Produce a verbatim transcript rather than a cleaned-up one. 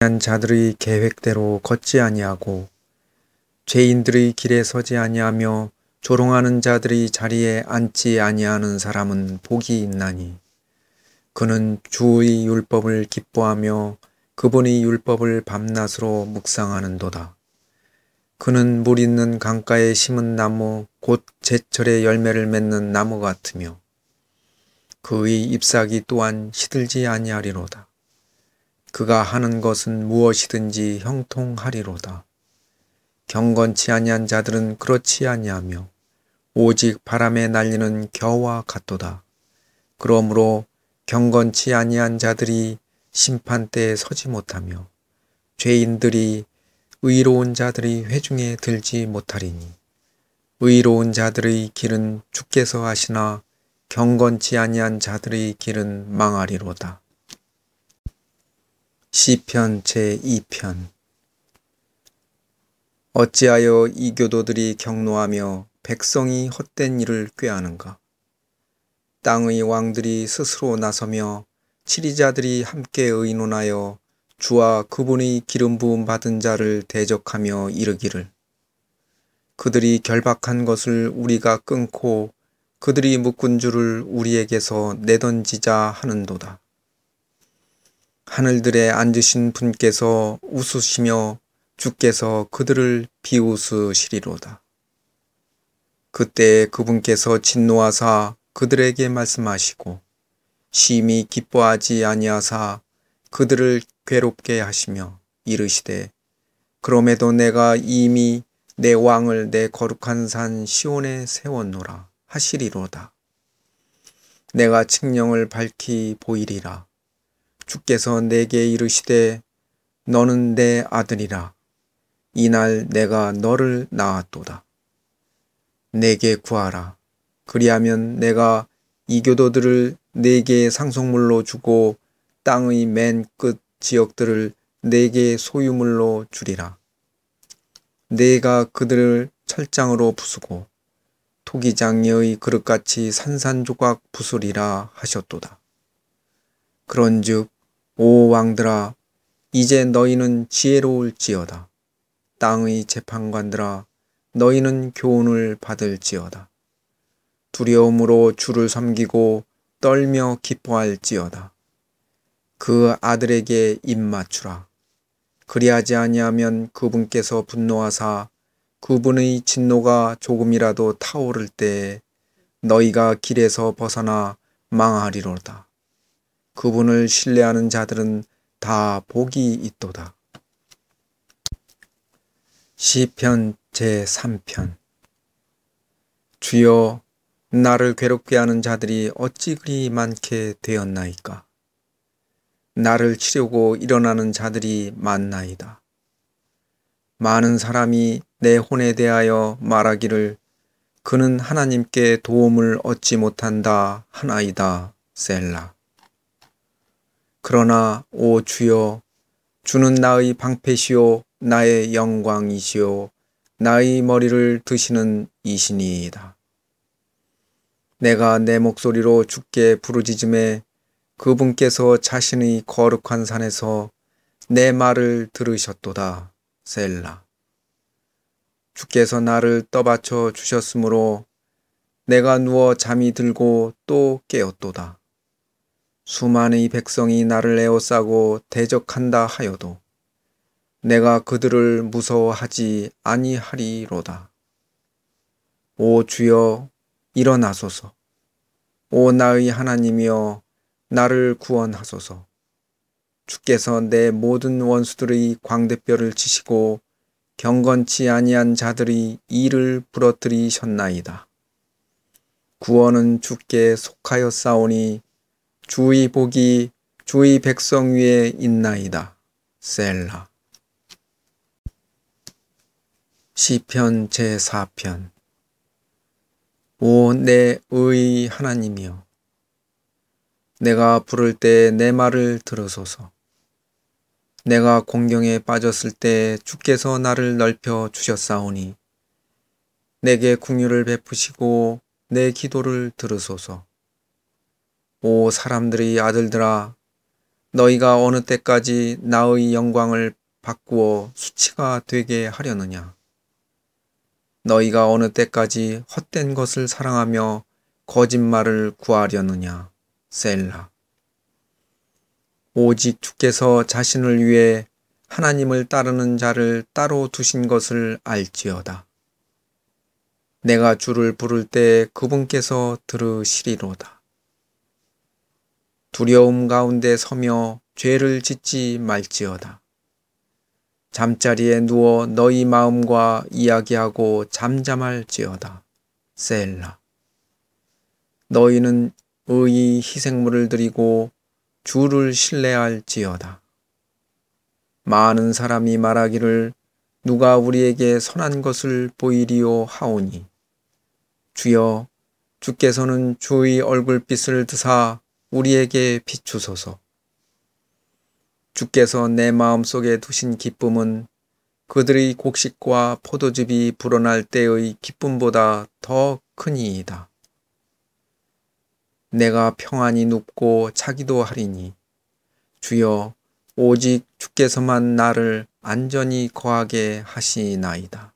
한 자들의 계획대로 걷지 아니하고 죄인들의 길에 서지 아니하며 조롱하는 자들의 자리에 앉지 아니하는 사람은 복이 있나니 그는 주의 율법을 기뻐하며 그분의 율법을 밤낮으로 묵상하는도다. 그는 물 있는 강가에 심은 나무 곧 제철에 열매를 맺는 나무 같으며 그의 잎사귀 또한 시들지 아니하리로다. 그가 하는 것은 무엇이든지 형통하리로다. 경건치 아니한 자들은 그렇지 아니하며 오직 바람에 날리는 겨와 같도다. 그러므로 경건치 아니한 자들이 심판대에 서지 못하며 죄인들이 의로운 자들의 회중에 들지 못하리니 의로운 자들의 길은 주께서 하시나 경건치 아니한 자들의 길은 망하리로다. 시편 제이 편. 어찌하여 이 교도들이 경노하며 백성이 헛된 일을 꾀하는가? 땅의 왕들이 스스로 나서며 치리자들이 함께 의논하여 주와 그분의 기름 부음 받은 자를 대적하며 이르기를 그들이 결박한 것을 우리가 끊고 그들이 묶은 줄을 우리에게서 내던지자 하는도다. 하늘들에 앉으신 분께서 웃으시며 주께서 그들을 비웃으시리로다. 그때 그분께서 진노하사 그들에게 말씀하시고 심히 기뻐하지 아니하사 그들을 괴롭게 하시며 이르시되 그럼에도 내가 이미 내 왕을 내 거룩한 산 시온에 세웠노라 하시리로다. 내가 칙령을 밝히 보이리라. 주께서 내게 이르시되 너는 내 아들이라. 이날 내가 너를 낳았도다. 내게 구하라. 그리하면 내가 이 교도들을 네게 상속물로 주고 땅의 맨 끝 지역들을 네게 소유물로 주리라. 네가 그들을 철장으로 부수고 토기장이의 그릇같이 산산조각 부수리라 하셨도다. 그런즉 오 왕들아 이제 너희는 지혜로울지어다. 땅의 재판관들아 너희는 교훈을 받을지어다. 두려움으로 주를 섬기고 떨며 기뻐할지어다. 그 아들에게 입맞추라. 그리하지 아니하면 그분께서 분노하사 그분의 진노가 조금이라도 타오를 때에 너희가 길에서 벗어나 망하리로다. 그분을 신뢰하는 자들은 다 복이 있도다. 시편 제삼 편. 주여 나를 괴롭게 하는 자들이 어찌 그리 많게 되었나이까. 나를 치려고 일어나는 자들이 많나이다. 많은 사람이 내 혼에 대하여 말하기를 그는 하나님께 도움을 얻지 못한다 하나이다. 셀라. 그러나 오 주여 주는 나의 방패시오 나의 영광이시오 나의 머리를 드시는 이신이이다. 내가 내 목소리로 주께 부르짖음에 그분께서 자신의 거룩한 산에서 내 말을 들으셨도다. 셀라. 주께서 나를 떠받쳐 주셨으므로 내가 누워 잠이 들고 또 깨었도다. 수많은 백성이 나를 에워싸고 대적한다 하여도 내가 그들을 무서워하지 아니하리로다. 오 주여 일어나소서. 오 나의 하나님이여 나를 구원하소서. 주께서 내 모든 원수들의 광대뼈를 치시고 경건치 아니한 자들의 이를 부러뜨리셨나이다. 구원은 주께 속하였사오니 주의 복이 주의 백성 위에 있나이다. 셀라. 시편 제사 편. 오 내 의의 하나님이여 내가 부를 때 내 말을 들으소서. 내가 공경에 빠졌을 때 주께서 나를 넓혀 주셨사오니 내게 긍휼을 베푸시고 내 기도를 들으소서. 오 사람들의 아들들아 너희가 어느 때까지 나의 영광을 바꾸어 수치가 되게 하려느냐? 너희가 어느 때까지 헛된 것을 사랑하며 거짓말을 구하려느냐? 셀라. 오직 주께서 자신을 위해 하나님을 따르는 자를 따로 두신 것을 알지어다. 내가 주를 부를 때 그분께서 들으시리로다. 두려움 가운데 서며 죄를 짓지 말지어다. 잠자리에 누워 너희 마음과 이야기하고 잠잠할지어다. 셀라. 너희는 의의 희생물을 드리고 주를 신뢰할지어다. 많은 사람이 말하기를 누가 우리에게 선한 것을 보이리요 하오니 주여 주께서는 주의 얼굴빛을 드사 우리에게 비추소서. 주께서 내 마음속에 두신 기쁨은 그들의 곡식과 포도즙이 불어날 때의 기쁨보다 더 크니이다. 내가 평안히 눕고 자기도 하리니 주여 오직 주께서만 나를 안전히 거하게 하시나이다.